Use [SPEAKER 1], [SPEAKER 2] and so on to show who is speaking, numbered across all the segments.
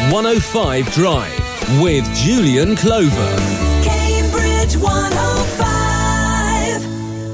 [SPEAKER 1] 105 Drive with Julian Clover.
[SPEAKER 2] Cambridge 105.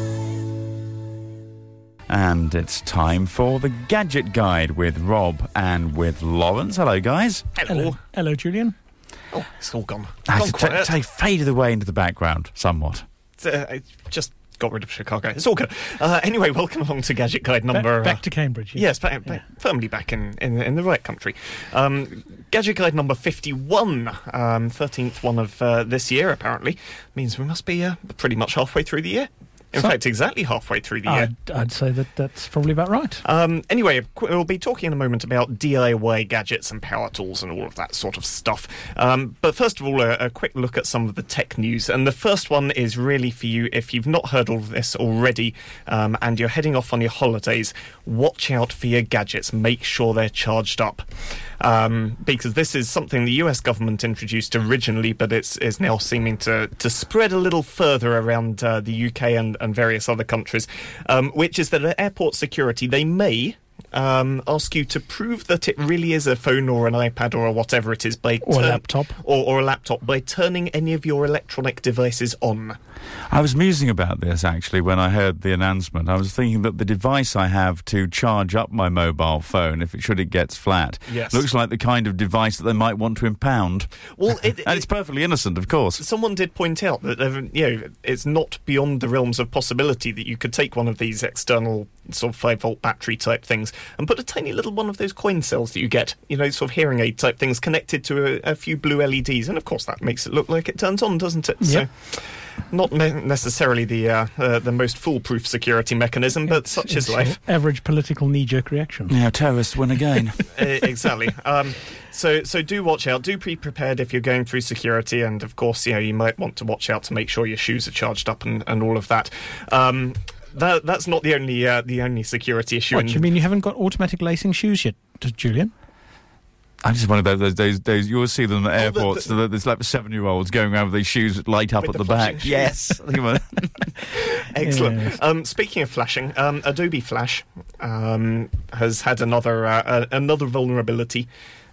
[SPEAKER 3] And it's time for the Gadget Guide with Rob and with Lawrence. Hello, guys.
[SPEAKER 4] Hello.
[SPEAKER 5] Hello, Julian.
[SPEAKER 4] Oh, it's all gone.
[SPEAKER 3] Faded away into the background somewhat.
[SPEAKER 4] I just got rid of Chicago. It's all good. Anyway, welcome along to Gadget Guide number...
[SPEAKER 5] Back to Cambridge.
[SPEAKER 4] Yes, firmly back in the right country. Gadget Guide number 51, 13th one of this year, apparently. Means we must be pretty much halfway through the year. In fact, exactly halfway through the year.
[SPEAKER 5] I'd say that's probably about right.
[SPEAKER 4] Anyway, we'll be talking in a moment about DIY gadgets and power tools and all of that sort of stuff. But first of all, a quick look at some of the tech news. And the first one is really for you if you've not heard all of this already and you're heading off on your holidays, watch out for your gadgets. Make sure they're charged up. Because this is something the US government introduced originally, but is now seeming to spread a little further around the UK and various other countries, which is that at airport security they may ask you to prove that it really is a phone or an iPad or whatever it is by
[SPEAKER 5] a laptop
[SPEAKER 4] or a laptop by turning any of your electronic devices on.
[SPEAKER 3] I was musing about this, actually, when I heard the announcement. I was thinking that the device I have to charge up my mobile phone, if it gets flat, looks like the kind of device that they might want to impound. Well, and it's perfectly innocent, of course.
[SPEAKER 4] Someone did point out that it's not beyond the realms of possibility that you could take one of these external sort of 5-volt battery type things and put a tiny little one of those coin cells that you get, sort of hearing aid type things connected to a few blue LEDs, and of course that makes it look like it turns on, doesn't it?
[SPEAKER 5] Yep.
[SPEAKER 4] So, not necessarily the most foolproof security mechanism, but such is life.
[SPEAKER 5] Average political knee-jerk reaction.
[SPEAKER 3] Yeah, terrorists win again.
[SPEAKER 4] Exactly. So do watch out. Do be prepared if you're going through security, and of course, you might want to watch out to make sure your shoes are charged up and all of that. That's not the only security issue.
[SPEAKER 5] What, you mean you haven't got automatic lacing shoes yet, Julian?
[SPEAKER 3] I'm just wondering about those you always see them at airports. There's like 7-year-olds going around with these shoes that light up at the back.
[SPEAKER 4] Shoes.
[SPEAKER 3] Yes.
[SPEAKER 4] Excellent.
[SPEAKER 5] Yes.
[SPEAKER 4] Speaking of flashing, Adobe Flash has had another vulnerability.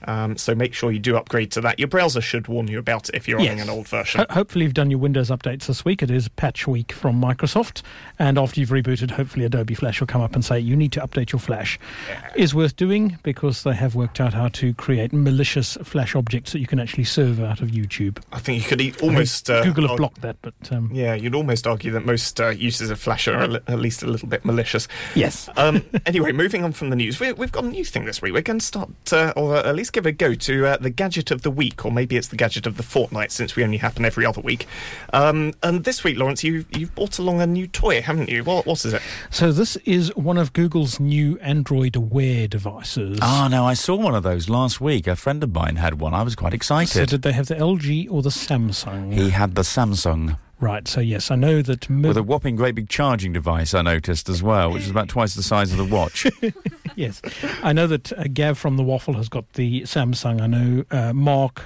[SPEAKER 4] So make sure you do upgrade to that. Your browser should warn you about it if you're running an old version.
[SPEAKER 5] Hopefully you've done your Windows updates this week. It is patch week from Microsoft. And after you've rebooted, hopefully Adobe Flash will come up and say, you need to update your Flash. Yeah. Is worth doing because they have worked out how to create malicious Flash objects that you can actually serve out of YouTube.
[SPEAKER 4] I think you could almost...
[SPEAKER 5] Google have blocked that, but...
[SPEAKER 4] you'd almost argue that most uses of Flash are at least a little bit malicious.
[SPEAKER 5] Yes.
[SPEAKER 4] Anyway, moving on from the news, we've got a new thing this week. We're going to start, or at least give a go to the gadget of the week, or maybe it's the gadget of the fortnight, since we only happen every other week. And this week, Lawrence, you've brought along a new toy, haven't you? What is it?
[SPEAKER 5] So this is one of Google's new Android Wear devices.
[SPEAKER 3] No, I saw one of those last week. A friend of mine had one. I was quite excited.
[SPEAKER 5] So did they have the LG or the Samsung?
[SPEAKER 3] He had the Samsung.
[SPEAKER 5] Right, so yes, I know that...
[SPEAKER 3] With a whopping great big charging device, I noticed as well, which is about twice the size of the watch.
[SPEAKER 5] Yes, I know that Gav from The Waffle has got the Samsung. I know Mark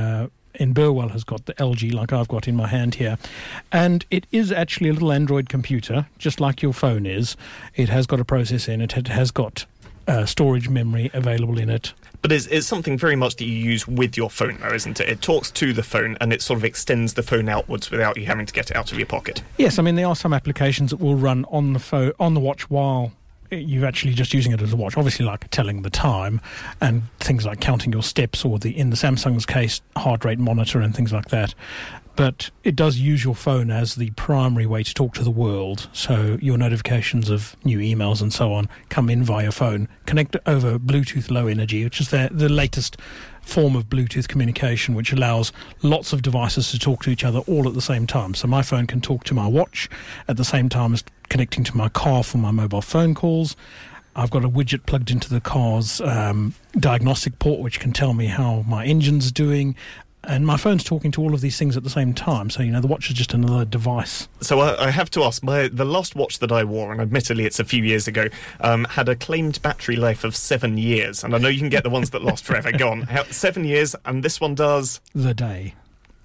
[SPEAKER 5] in Burwell has got the LG, like I've got in my hand here. And it is actually a little Android computer, just like your phone is. It has got a processor in it. It has got storage memory available in it.
[SPEAKER 4] But it's something very much that you use with your phone, though, isn't it? It talks to the phone, and it sort of extends the phone outwards without you having to get it out of your pocket.
[SPEAKER 5] Yes, I mean, there are some applications that will run on the watch while you're actually just using it as a watch. Obviously, like telling the time and things like counting your steps, or in the Samsung's case, heart rate monitor and things like that. But it does use your phone as the primary way to talk to the world. So your notifications of new emails and so on come in via phone. Connect over Bluetooth Low Energy, which is the latest form of Bluetooth communication, which allows lots of devices to talk to each other all at the same time. So my phone can talk to my watch at the same time as connecting to my car for my mobile phone calls. I've got a widget plugged into the car's diagnostic port, which can tell me how my engine's doing. And my phone's talking to all of these things at the same time. So, the watch is just another device.
[SPEAKER 4] So I have to ask, the last watch that I wore, and admittedly it's a few years ago, had a claimed battery life of 7 years. And I know you can get the ones that last forever. Go on. 7 years, and this one does...
[SPEAKER 5] The day.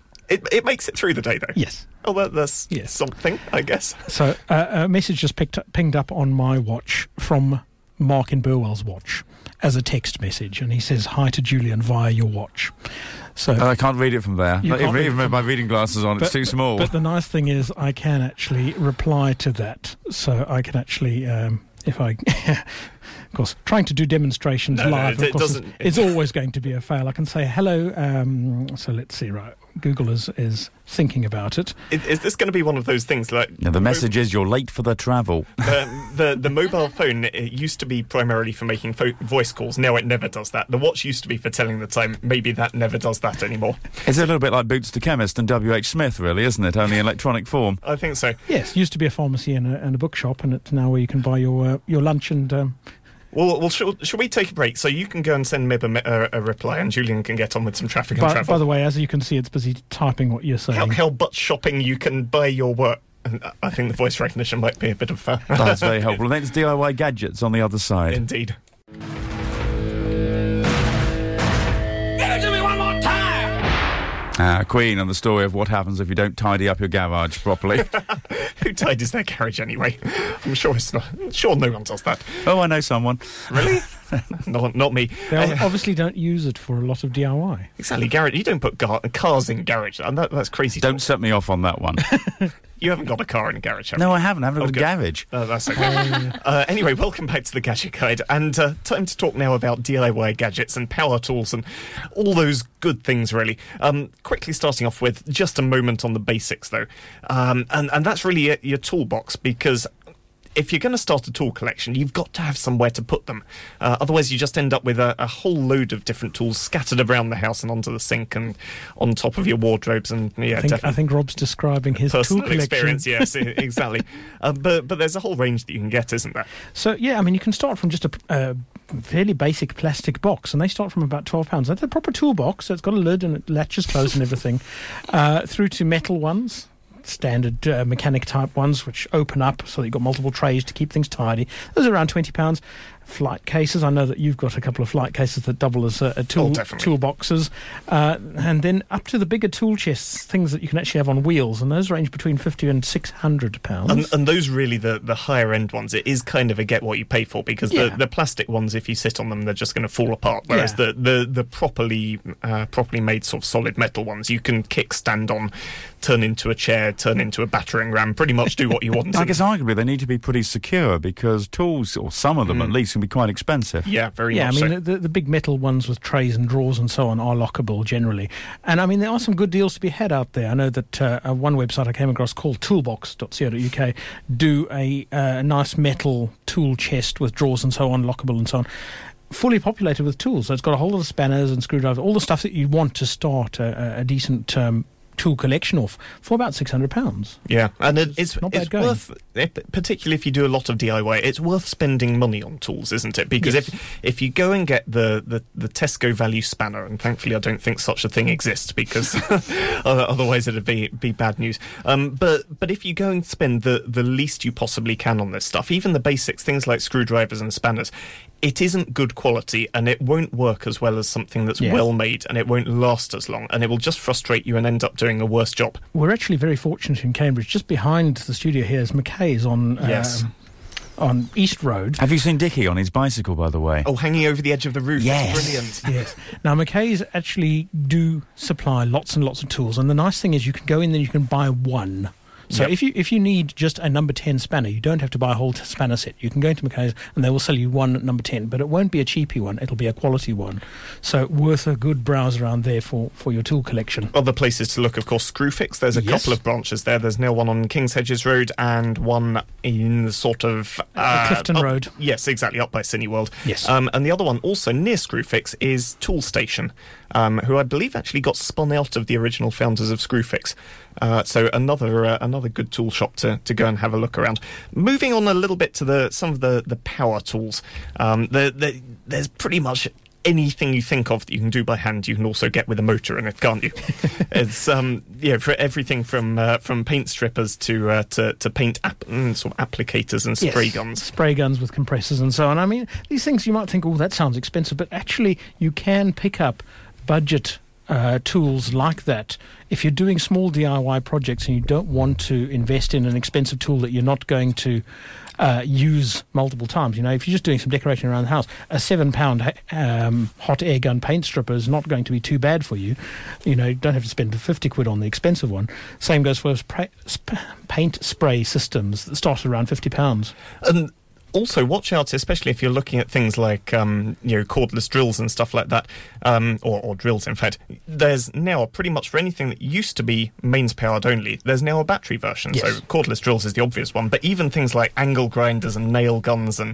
[SPEAKER 4] It makes it through the day, though?
[SPEAKER 5] Yes.
[SPEAKER 4] Oh, that's something, I guess.
[SPEAKER 5] So a message just pinged up on my watch from Mark in Burwell's watch. as a text message, and he says hi to Julian via your watch. So
[SPEAKER 3] I can't read it from there. Even with my reading glasses on, it's too small.
[SPEAKER 5] But the nice thing is I can actually reply to that. So I can actually, if I... Of course, trying to do demonstrations live, of course, it's always going to be a fail. I can say hello. So let's see, right? Google is thinking about it.
[SPEAKER 4] Is this going to be one of those things like...
[SPEAKER 3] Now, the message is you're late for the travel.
[SPEAKER 4] The mobile phone, it used to be primarily for making voice calls. Now it never does that. The watch used to be for telling the time. Maybe that never does that anymore.
[SPEAKER 3] It's a little bit like Boots the Chemist and W.H. Smith, really, isn't it? Only in electronic form.
[SPEAKER 4] I think so.
[SPEAKER 5] Yes, used to be a pharmacy and a bookshop, and it's now where you can buy your lunch and...
[SPEAKER 4] Well, shall we take a break so you can go and send Mib a reply and Julian can get on with some traffic and travel?
[SPEAKER 5] By the way, as you can see, it's busy typing what you're saying.
[SPEAKER 4] How butt shopping you can buy your work. And I think the voice recognition might be a bit of...
[SPEAKER 3] That's very helpful. And then it's DIY gadgets on the other side.
[SPEAKER 4] Indeed.
[SPEAKER 2] Give it to me one more time!
[SPEAKER 3] Queen and the story of what happens if you don't tidy up your garage properly.
[SPEAKER 4] Who tidies their garage anyway? I'm sure it's not. Sure, no one does that.
[SPEAKER 3] Oh, I know someone.
[SPEAKER 4] Really? Not me.
[SPEAKER 5] They obviously don't use it for a lot of DIY.
[SPEAKER 4] Exactly, garage. You don't put cars in garage. That's crazy.
[SPEAKER 3] Don't set me off on that one.
[SPEAKER 4] You haven't got a car in a garage, have you?
[SPEAKER 3] No, I haven't. I haven't got a garage.
[SPEAKER 4] That's okay. Anyway, welcome back to the Gadget Guide. And time to talk now about DIY gadgets and power tools and all those good things, really. Quickly starting off with just a moment on the basics, though. And that's really your toolbox, because... if you're going to start a tool collection, you've got to have somewhere to put them. Otherwise, you just end up with a whole load of different tools scattered around the house and onto the sink and on top of your wardrobes. And
[SPEAKER 5] I think Rob's describing his
[SPEAKER 4] personal
[SPEAKER 5] tool collection.
[SPEAKER 4] experience. Yes, exactly. But there's a whole range that you can get, isn't there?
[SPEAKER 5] So yeah, I mean, you can start from just a fairly basic plastic box, and they start from about £12. That's a proper toolbox. So it's got a lid and it latches closed and everything. Through to metal ones. Standard mechanic type ones which open up so that you've got multiple trays to keep things tidy. Those are around £20. Flight cases, I know that you've got a couple of flight cases that double as toolboxes, and then up to the bigger tool chests, things that you can actually have on wheels, and those range between £50 and £600.
[SPEAKER 4] And those really the higher end ones, it is kind of a get what you pay for, because the plastic ones, if you sit on them, they're just going to fall apart, whereas the properly made sort of solid metal ones, you can kickstand on, turn into a chair, turn into a battering ram, pretty much do what you want.
[SPEAKER 3] I guess arguably they need to be pretty secure, because tools, or some of them at least, can be quite expensive.
[SPEAKER 4] Yeah, very much.
[SPEAKER 5] Yeah, I mean, the big metal ones with trays and drawers and so on are lockable generally. And I mean, there are some good deals to be had out there. I know that one website I came across called toolbox.co.uk do a nice metal tool chest with drawers and so on, lockable and so on, fully populated with tools. So it's got a whole lot of spanners and screwdrivers, all the stuff that you want to start a decent tool collection off for about £600.
[SPEAKER 4] Yeah, and it's
[SPEAKER 5] going.
[SPEAKER 4] worth, particularly if you do a lot of DIY, it's worth spending money on tools, isn't it? Because if you go and get the Tesco value spanner, and thankfully I don't think such a thing exists, because otherwise it'd be bad news. But if you go and spend the least you possibly can on this stuff, even the basics, things like screwdrivers and spanners, it isn't good quality, and it won't work as well as something that's well made, and it won't last as long, and it will just frustrate you and end up doing a worse job.
[SPEAKER 5] We're actually very fortunate in Cambridge. Just behind the studio here is McKay's on East Road.
[SPEAKER 3] Have you seen Dickie on his bicycle, by the way?
[SPEAKER 4] Oh, hanging over the edge of the roof.
[SPEAKER 3] Yes.
[SPEAKER 4] That's brilliant.
[SPEAKER 5] Yes. Now, McKay's actually do supply lots and lots of tools, and the nice thing is you can go in and you can buy one. So if you need just a number 10 spanner, you don't have to buy a whole spanner set. You can go into McKay's and they will sell you one number 10, but it won't be a cheapy one. It'll be a quality one. So worth a good browse around there for your tool collection.
[SPEAKER 4] Other places to look, of course, Screwfix. There's a couple of branches there. There's now one on King's Hedges Road and one in the sort of...
[SPEAKER 5] Clifton Road.
[SPEAKER 4] Yes, exactly, up by Cineworld.
[SPEAKER 5] Yes.
[SPEAKER 4] And the other one, also near Screwfix, is Tool Station, who I believe actually got spun out of the original founders of Screwfix. So another good tool shop to go and have a look around. Moving on a little bit to some of the power tools. There's pretty much anything you think of that you can do by hand, you can also get with a motor in it, can't you? It's for everything from paint strippers to paint sort of applicators and spray guns.
[SPEAKER 5] Spray guns with compressors and so on. I mean, these things you might think, oh, that sounds expensive, but actually you can pick up budget tools like that. If you're doing small DIY projects and you don't want to invest in an expensive tool that you're not going to use multiple times, if you're just doing some decoration around the house, a £7 hot air gun paint stripper is not going to be too bad for you. You don't have to spend 50 quid on the expensive one. Same goes for paint spray systems that start around £50.
[SPEAKER 4] And also, watch out, especially if you're looking at things like, cordless drills and stuff like that, or drills, in fact. There's now, pretty much for anything that used to be mains-powered only, there's now a battery version.
[SPEAKER 5] Yes.
[SPEAKER 4] So cordless drills is the obvious one, but even things like angle grinders and nail guns and,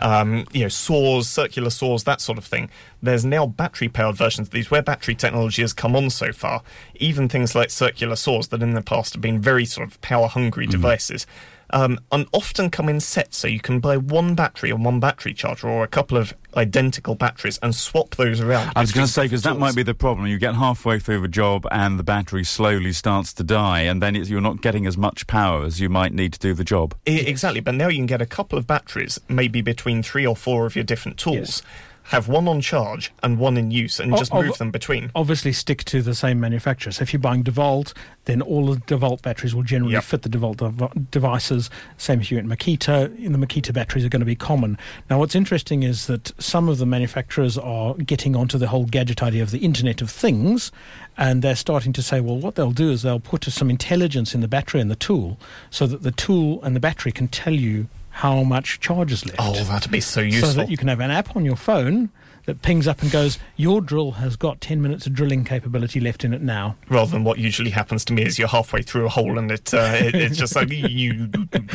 [SPEAKER 4] saws, circular saws, that sort of thing, there's now battery-powered versions of these, where battery technology has come on so far. Even things like circular saws that in the past have been very sort of power-hungry devices, and often come in sets, so you can buy one battery and one battery charger or a couple of identical batteries and swap those around.
[SPEAKER 3] I was going to say, because that might be the problem. You get halfway through the job and the battery slowly starts to die, and then you're not getting as much power as you might need to do the job.
[SPEAKER 4] Exactly, but now you can get a couple of batteries, maybe between 3 or 4 of your different tools.
[SPEAKER 5] Yes.
[SPEAKER 4] Have one on charge and one in use, and just move them between.
[SPEAKER 5] Obviously stick to the same manufacturer. So if you're buying DeWalt, then all the DeWalt batteries will generally fit the DeWalt devices. Same as you at Makita. The Makita batteries are going to be common. Now, what's interesting is that some of the manufacturers are getting onto the whole gadget idea of the Internet of Things, and they're starting to say, well, what they'll do is they'll put some intelligence in the battery and the tool, so that the tool and the battery can tell you how much charge is left.
[SPEAKER 4] Oh, that'd be so useful.
[SPEAKER 5] So that you can have an app on your phone that pings up and goes, your drill has got 10 minutes of drilling capability left in it now.
[SPEAKER 4] Rather than what usually happens to me is you're halfway through a hole and it's just like you.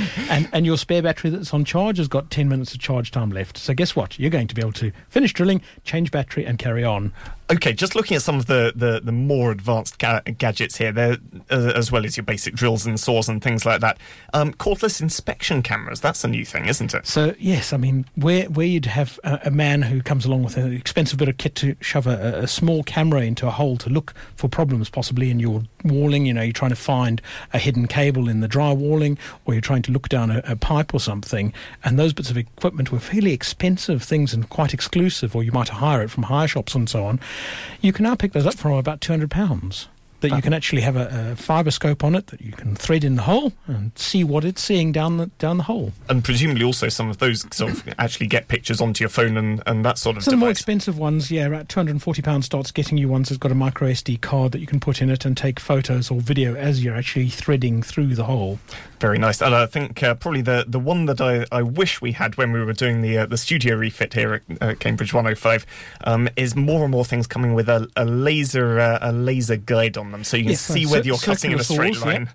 [SPEAKER 5] And your spare battery that's on charge has got 10 minutes of charge time left. So guess what? You're going to be able to finish drilling, change battery and carry on.
[SPEAKER 4] Okay, just looking at some of the more advanced gadgets here, there, as well as your basic drills and saws and things like that. Cordless inspection cameras, that's a new thing, isn't it?
[SPEAKER 5] So, yes, I mean, where you'd have a man who comes along with an expensive bit of kit to shove a small camera into a hole to look for problems possibly in your walling, you're trying to find a hidden cable in the drywalling, or you're trying to look down a pipe or something, and those bits of equipment were fairly expensive things and quite exclusive, or you might hire it from hire shops and so on. You can now pick those up for about £200. That you can actually have a fibre scope on it that you can thread in the hole and see what it's seeing down the hole.
[SPEAKER 4] And presumably also some of those sort of actually get pictures onto your phone and that sort of
[SPEAKER 5] device.
[SPEAKER 4] The
[SPEAKER 5] more expensive ones, about £240 starts getting you ones that's got a micro SD card that you can put in it and take photos or video as you're actually threading through the hole.
[SPEAKER 4] Very nice. And I think probably the one that I wish we had when we were doing the studio refit here at Cambridge 105 is more and more things coming with a laser guide on them, so you can see whether you're cutting in a straight line,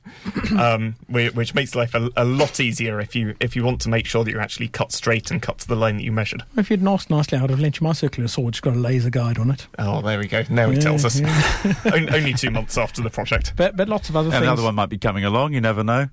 [SPEAKER 4] which makes life a lot easier if you want to make sure that you actually cut straight and cut to the line that you measured.
[SPEAKER 5] If you'd asked nicely, I'd have lent you my circular saw, which has got a laser guide on it.
[SPEAKER 4] Oh, there we go. Now he tells us. Only 2 months after the project.
[SPEAKER 5] But lots of other things.
[SPEAKER 3] Another one might be coming along, you never know.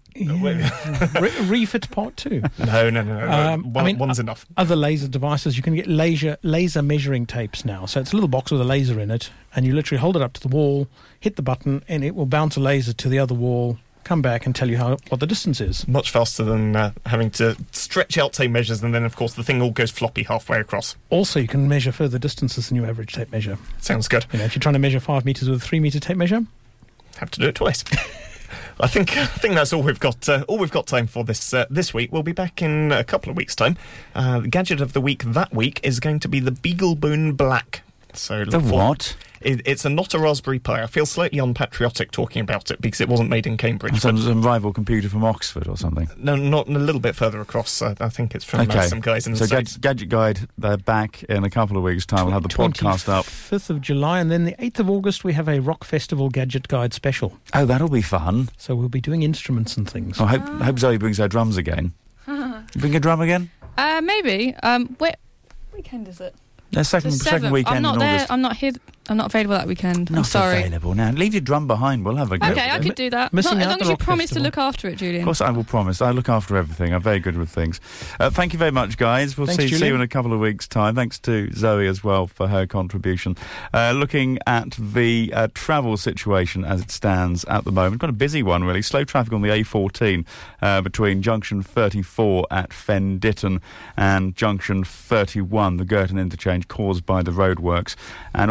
[SPEAKER 5] Refit part 2.
[SPEAKER 4] No. One's enough.
[SPEAKER 5] Other laser devices, you can get laser measuring tapes now. So it's a little box with a laser in it, and you literally hold it up to the wall, hit the button, and it will bounce a laser to the other wall, come back and tell you what the distance is. Much
[SPEAKER 4] faster than having to stretch out tape measures, and then, of course, the thing all goes floppy halfway across.
[SPEAKER 5] Also, you can measure further distances than your average tape measure.
[SPEAKER 4] Sounds good.
[SPEAKER 5] If you're trying to measure 5 metres with a 3 metre tape measure,
[SPEAKER 4] have to do it twice. I think that's all we've got. All we've got time for this week. We'll be back in a couple of weeks' time. The gadget of the week that week is going to be the BeagleBone Black. So
[SPEAKER 3] the what?
[SPEAKER 4] It's not a Raspberry Pi. I feel slightly unpatriotic talking about it because it wasn't made in Cambridge.
[SPEAKER 3] Some rival computer from Oxford or something?
[SPEAKER 4] No, not a little bit further across. I think it's from some guys in the States.
[SPEAKER 3] So Gadget Guide, they're back in a couple of weeks' time. We'll have the podcast up.
[SPEAKER 5] 5th of July, and then the 8th of August we have a Rock Festival Gadget Guide special.
[SPEAKER 3] Oh, that'll be fun.
[SPEAKER 5] So we'll be doing instruments and things.
[SPEAKER 3] I hope Zoe brings her drums again. Bring a drum again?
[SPEAKER 6] Maybe. What weekend is it?
[SPEAKER 3] The second weekend in August.
[SPEAKER 6] I'm not here. I'm not available that weekend.
[SPEAKER 3] Not
[SPEAKER 6] I'm sorry.
[SPEAKER 3] Available now. Leave your drum behind. We'll have a go.
[SPEAKER 6] Okay, I could do that. As long as you promise to look after it, Julian.
[SPEAKER 3] Of course, I will promise. I look after everything. I'm very good with things. Thank you very much, guys. We'll see you in a couple of weeks' time. Thanks to Zoe as well for her contribution. Looking at the travel situation as it stands at the moment. Got a busy one, really. Slow traffic on the A14 between junction 34 at Fen Ditton and junction 31, the Girton interchange, caused by the roadworks. And also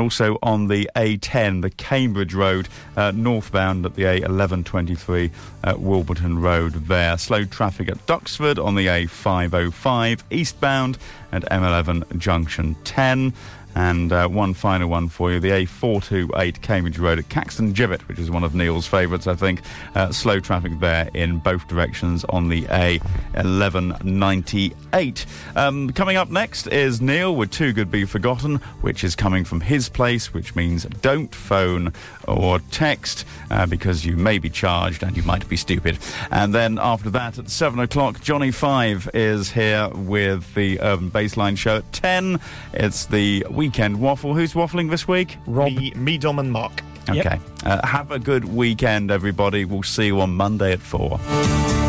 [SPEAKER 3] on the A10, the Cambridge Road, northbound at the A1123 Wilburton Road there. Slow traffic at Duxford on the A505 eastbound at M11 Junction 10. And one final one for you, the A428 Cambridge Road at Caxton Gibbet, which is one of Neil's favourites, I think. Slow traffic there in both directions on the A1198. Coming up next is Neil with Too Good Be Forgotten, which is coming from his place, which means don't phone or text because you may be charged and you might be stupid. And then after that, at 7 o'clock, Johnny 5 is here with the Urban Baseline Show. At 10, it's the Weekend Waffle. Who's waffling this week?
[SPEAKER 4] Rob. Me, Dom and Mark.
[SPEAKER 3] Okay. Have a good weekend, everybody. We'll see you on Monday at 4.